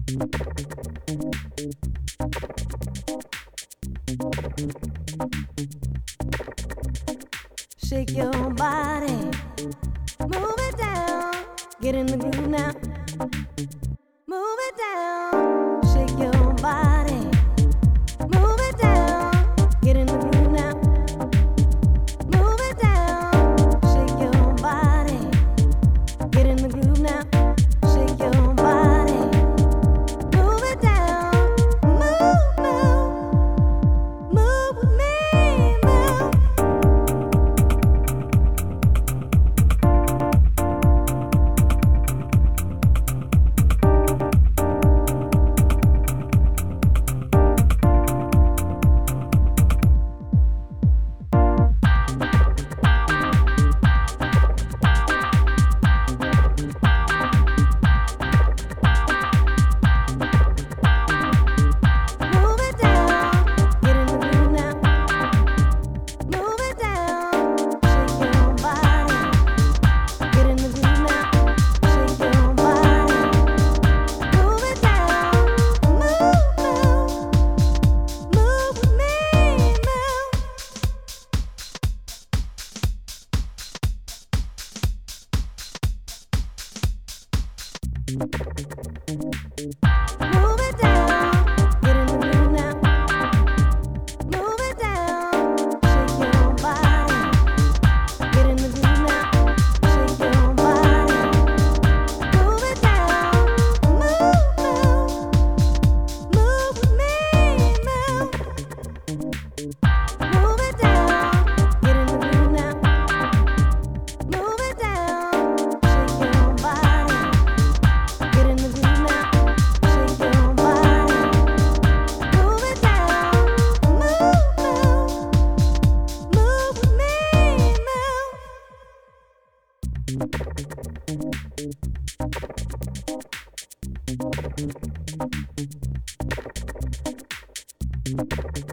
Shake your body, move it down, get in the groove now. Move it down, shake your body, move it down, get in the groove now. Move it down, shake your body, get in the groove now. Shake your body, move it down, move, move, move with me, move. Move it down, get in the groove now. Move it down, shake your body, get in the groove now. Shake your body, move it down, move, move, move with me, move. Move it down, get in the groove now. Move it down, shake your body, get in the groove now. Shake your body, move it down, move, move, move with me, move.